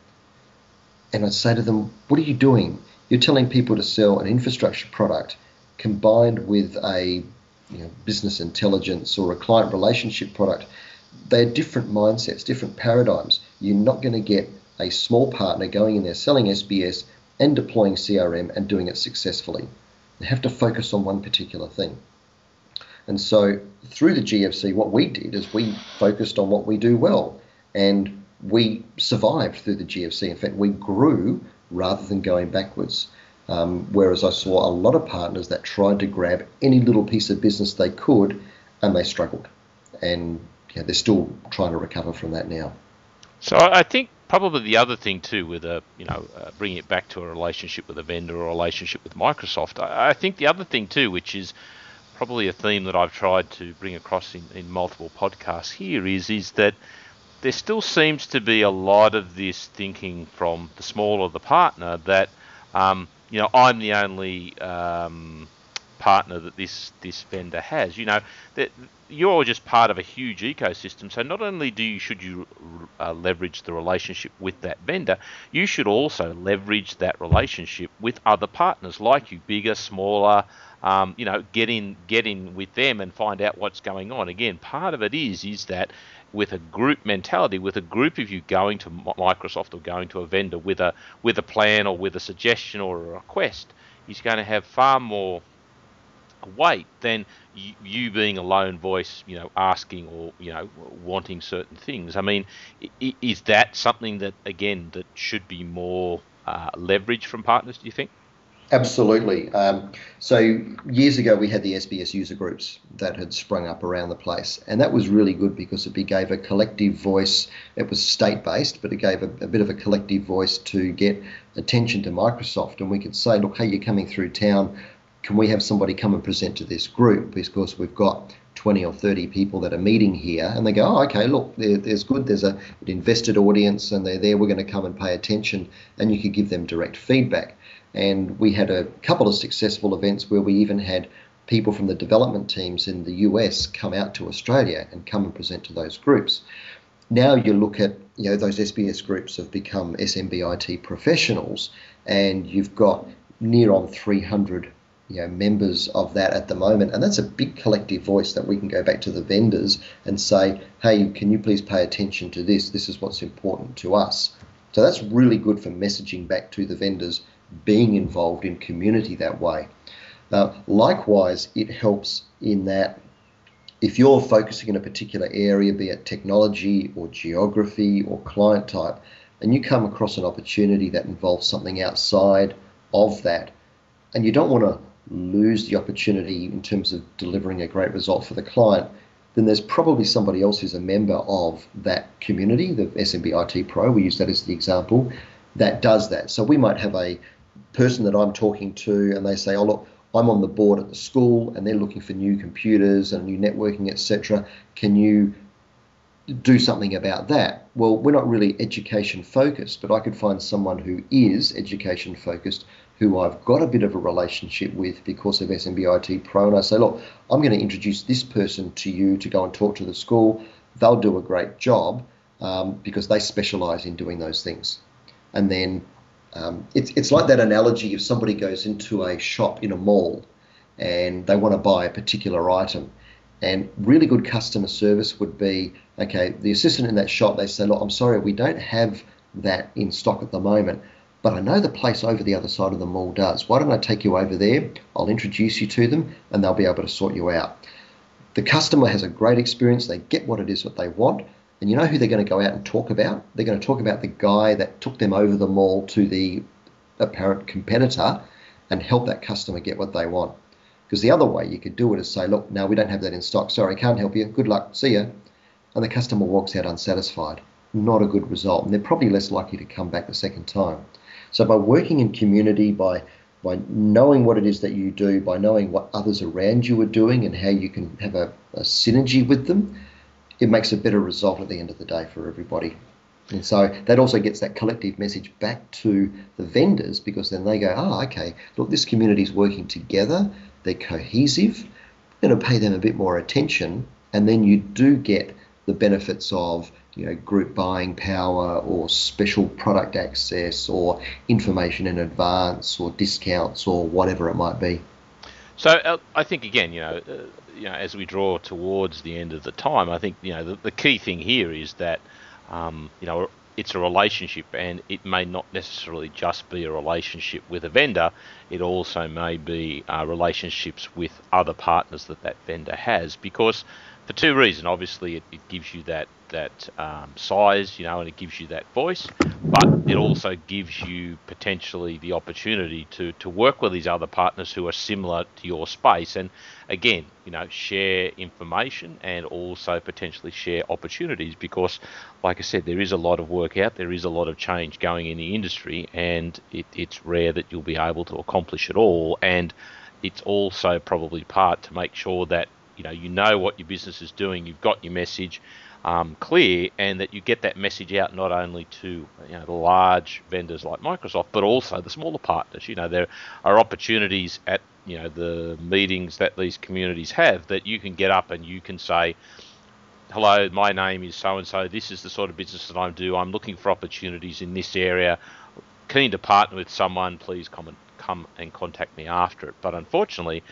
Speaker 2: And I'd say to them, what are you doing? You're telling people to sell an infrastructure product combined with a you know, business intelligence or a client relationship product. They're different mindsets, different paradigms. You're not going to get a small partner going in there selling S B S and deploying C R M and doing it successfully. They have to focus on one particular thing. And so through the G F C, what we did is we focused on what we do well, and we survived through the G F C. In fact, we grew rather than going backwards. Um, whereas I saw a lot of partners that tried to grab any little piece of business they could, and they struggled. And yeah, they're still trying to recover from that now.
Speaker 1: So I think probably the other thing too, with a you know uh, bringing it back to a relationship with a vendor or a relationship with Microsoft, I, I think the other thing too, which is probably a theme that I've tried to bring across in, in multiple podcasts here, is is that there still seems to be a lot of this thinking from the smaller the partner that um, you know I'm the only um, partner that this this vendor has. You know that you're just part of a huge ecosystem. So not only do you should you uh, leverage the relationship with that vendor, you should also leverage that relationship with other partners like you, bigger, smaller. Um, you know, get in get in with them and find out what's going on. Again, part of it is is that with a group mentality, with a group of you going to Microsoft or going to a vendor with a with a plan or with a suggestion or a request, is going to have far more weight than you, you being a lone voice, you know, asking or, you know, wanting certain things. I mean, is that something that, again, that should be more uh, leverage from partners, do you think?
Speaker 2: Absolutely. Um, so years ago, we had the S B S user groups that had sprung up around the place, and that was really good because it gave a collective voice. It was state-based, but it gave a, a bit of a collective voice to get attention to Microsoft, and we could say, look, hey, you're coming through town. Can we have somebody come and present to this group? Because we've got twenty or thirty people that are meeting here, and they go, oh, okay, look, there, there's good. There's a, an invested audience, and they're there. We're going to come and pay attention, and you could give them direct feedback. And we had a couple of successful events where we even had people from the development teams in the U S come out to Australia and come and present to those groups. Now you look at, you know, those S B S groups have become S M B I T professionals, and you've got near on three hundred, you know, members of that at the moment, and that's a big collective voice that we can go back to the vendors and say, hey, can you please pay attention to this? This is what's important to us. So that's really good for messaging back to the vendors, being involved in community that way. Uh, likewise, it helps in that if you're focusing in a particular area, be it technology or geography or client type, and you come across an opportunity that involves something outside of that, and you don't want to lose the opportunity in terms of delivering a great result for the client, then there's probably somebody else who's a member of that community, the S M B I T Pro, we use that as the example, that does that. So we might have a person that I'm talking to, and they say, oh, look, I'm on the board at the school, and they're looking for new computers and new networking, et cetera. Can you do something about that? Well, we're not really education focused, but I could find someone who is education focused, who I've got a bit of a relationship with because of S M B I T Pro, and I say, look, I'm going to introduce this person to you to go and talk to the school. They'll do a great job um, because they specialize in doing those things. And then um, it's it's like that analogy if somebody goes into a shop in a mall and they want to buy a particular item, and really good customer service would be, okay, the assistant in that shop, they say, look, I'm sorry, we don't have that in stock at the moment, but I know the place over the other side of the mall does. Why don't I take you over there? I'll introduce you to them, and they'll be able to sort you out. The customer has a great experience. They get what it is that they want. And you know who they're going to go out and talk about? They're going to talk about the guy that took them over the mall to the apparent competitor and help that customer get what they want. Because the other way you could do it is say, look, no, we don't have that in stock. Sorry, can't help you. Good luck. See ya. And the customer walks out unsatisfied. Not a good result. And they're probably less likely to come back the second time. So by working in community, by by knowing what it is that you do, by knowing what others around you are doing and how you can have a, a synergy with them, it makes a better result at the end of the day for everybody. And so that also gets that collective message back to the vendors, because then they go, oh, okay, look, this community is working together. They're cohesive. I'm going to pay them a bit more attention. And then you do get the benefits of, you know, group buying power or special product access or information in advance or discounts or whatever it might be.
Speaker 1: So uh, I think, again, you know, uh, you know, as we draw towards the end of the time, I think, you know, the, the key thing here is that, um, you know, it's a relationship, and it may not necessarily just be a relationship with a vendor. It also may be uh, relationships with other partners that that vendor has, because for two reasons. Obviously, it, it gives you that that um, size, you know, and it gives you that voice, but it also gives you potentially the opportunity to to work with these other partners who are similar to your space, and again, you know, share information and also potentially share opportunities, because, like I said, there is a lot of work out, there is a lot of change going in the industry, and it, it's rare that you'll be able to accomplish it all, and it's also probably part to make sure that you know you know what your business is doing, you've got your message um, clear, and that you get that message out not only to you know the large vendors like Microsoft, but also the smaller partners. You know, there are opportunities at you know the meetings that these communities have that you can get up and you can say, hello, my name is so and so, this is the sort of business that I do, I'm looking for opportunities in this area, keen to partner with someone, please come and come and contact me after it. But unfortunately,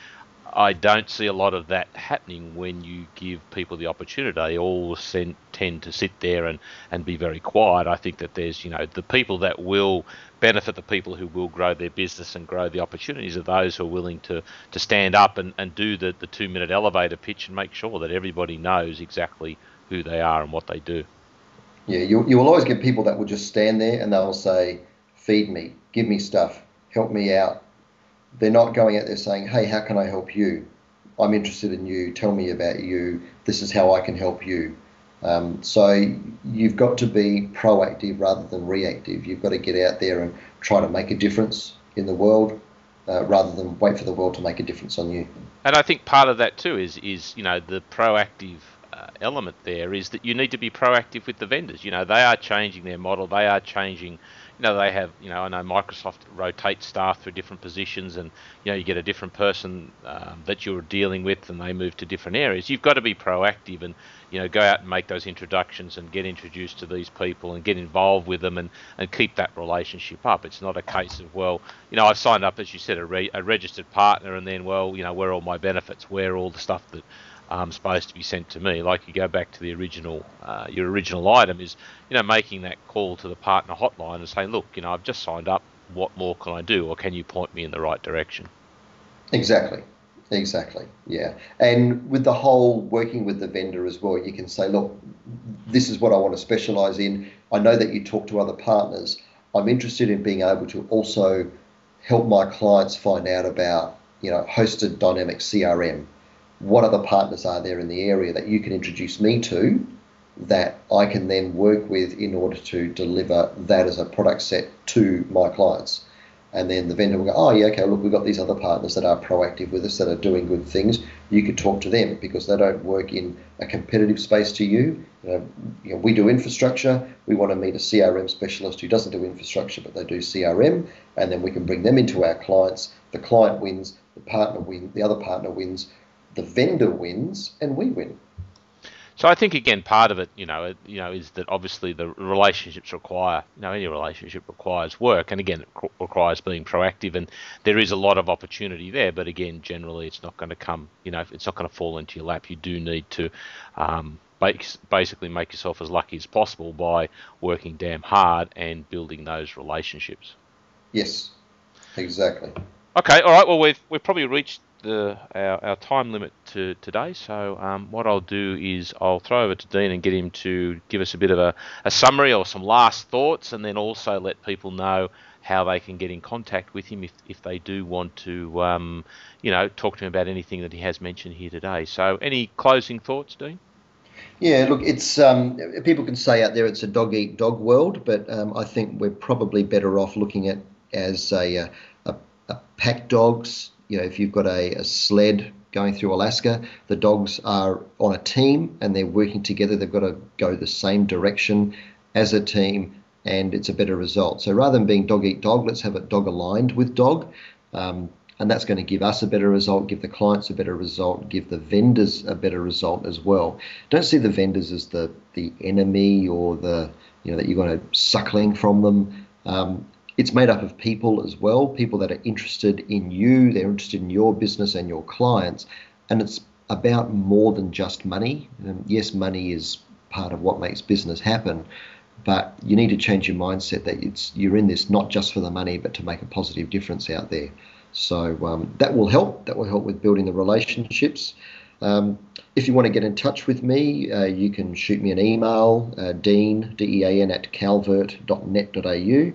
Speaker 1: I don't see a lot of that happening when you give people the opportunity. They all send, tend to sit there and, and be very quiet. I think that there's, you know, the people that will benefit, the people who will grow their business and grow the opportunities are those who are willing to, to stand up and, and do the, the two minute elevator pitch and make sure that everybody knows exactly who they are and what they do.
Speaker 2: Yeah, you, you will always get people that will just stand there and they'll say, feed me, give me stuff, help me out. They're not going out there saying, hey, how can I help you? I'm interested in you. Tell me about you. This is how I can help you. Um, so you've got to be proactive rather than reactive. You've got to get out there and try to make a difference in the world uh, rather than wait for the world to make a difference on you.
Speaker 1: And I think part of that too is, is you know, the proactive uh, element there is that you need to be proactive with the vendors. You know, they are changing their model. They are changing. You know, they have, you know, I know Microsoft rotates staff through different positions and, you know, you get a different person um, that you're dealing with and they move to different areas. You've got to be proactive and, you know, go out and make those introductions and get introduced to these people and get involved with them and, and keep that relationship up. It's not a case of, well, you know, I've signed up, as you said, a, re- a registered partner and then, well, you know, where are all my benefits? Where are all the stuff that Um, supposed to be sent to me? Like you go back to the original, uh, your original item is, you know, making that call to the partner hotline and saying, look, you know, I've just signed up. What more can I do, or can you point me in the right direction?
Speaker 2: Exactly, exactly, yeah. And with the whole working with the vendor as well, you can say, look, this is what I want to specialise in. I know that you talk to other partners. I'm interested in being able to also help my clients find out about, you know, hosted dynamic C R M. What other partners are there in the area that you can introduce me to that I can then work with in order to deliver that as a product set to my clients? And then the vendor will go, oh, yeah, okay, look, we've got these other partners that are proactive with us, that are doing good things. You could talk to them because they don't work in a competitive space to you. You know, you know, we do infrastructure. We want to meet a C R M specialist who doesn't do infrastructure, but they do C R M, and then we can bring them into our clients. The client wins, the partner wins, the other partner wins, the vendor wins, and we win.
Speaker 1: So I think again, part of it, you know, it, you know, is that obviously the relationships require, you know, any relationship requires work, and again, it requires being proactive, and there is a lot of opportunity there. But again, generally, it's not going to come, you know, it's not going to fall into your lap. You do need to um, basically make yourself as lucky as possible by working damn hard and building those relationships.
Speaker 2: Yes, exactly.
Speaker 1: Okay, all right. Well, we've we've probably reached the our, our time limit to today. So um, what I'll do is I'll throw over to Dean and get him to give us a bit of a, a summary or some last thoughts, and then also let people know how they can get in contact with him if, if they do want to, um, you know, talk to him about anything that he has mentioned here today. So any closing thoughts, Dean?
Speaker 2: Yeah, look, it's um, people can say out there it's a dog eat dog world, but um, I think we're probably better off looking at as a, a, a pack dogs. You know, if you've got a, a sled going through Alaska, the dogs are on a team and they're working together. They've got to go the same direction as a team, and it's a better result. So rather than being dog eat dog, let's have it dog aligned with dog. Um, and that's going to give us a better result, give the clients a better result, give the vendors a better result as well. Don't see the vendors as the, the enemy or the, you know, that you're going to suckling from them. Um, It's made up of people as well, people that are interested in you, they're interested in your business and your clients, and it's about more than just money. Um, yes, money is part of what makes business happen, but you need to change your mindset that it's you're in this not just for the money, but to make a positive difference out there. So um, that will help. That will help with building the relationships. Um, if you want to get in touch with me, uh, you can shoot me an email, uh, dean, D E A N, at calvert dot net dot a u.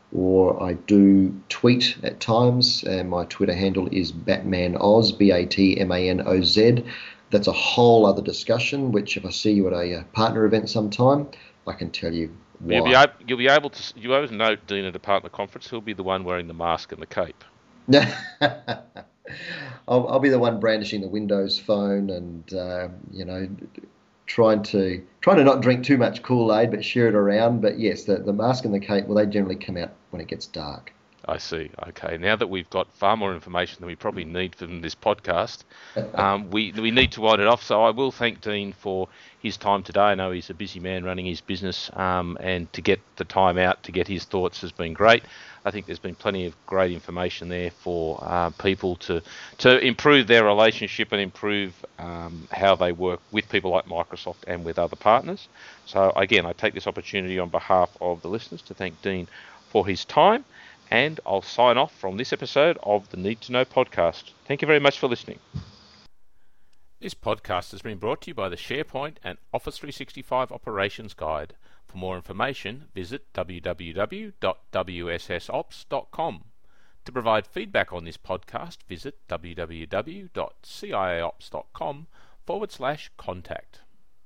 Speaker 2: Or I do tweet at times, and my Twitter handle is BatmanOz, B A T M A N O Z. That's a whole other discussion, which if I see you at a partner event sometime, I can tell you why.
Speaker 1: You'll be able, you'll be able to, you always know Dean at a partner conference, he'll be the one wearing the mask and the cape.
Speaker 2: I'll, I'll be the one brandishing the Windows phone and, uh, you know, trying to trying to not drink too much Kool-Aid, but share it around. But yes, the, the mask and the cape, well, they generally come out when it gets dark.
Speaker 1: I see. Okay. Now that we've got far more information than we probably need from this podcast, um, we we need to wind it off. So I will thank Dean for his time today. I know he's a busy man running his business, um, and to get the time out to get his thoughts has been great. I think there's been plenty of great information there for uh, people to to improve their relationship and improve um, how they work with people like Microsoft and with other partners. So again, I take this opportunity on behalf of the listeners to thank Dean for his time. And I'll sign off from this episode of the Need to Know podcast. Thank you very much for listening. This podcast has been brought to you by the SharePoint and Office three sixty-five Operations Guide. For more information, visit w w w dot w s s ops dot com. To provide feedback on this podcast, visit w w w dot c i a ops dot com forward slash contact.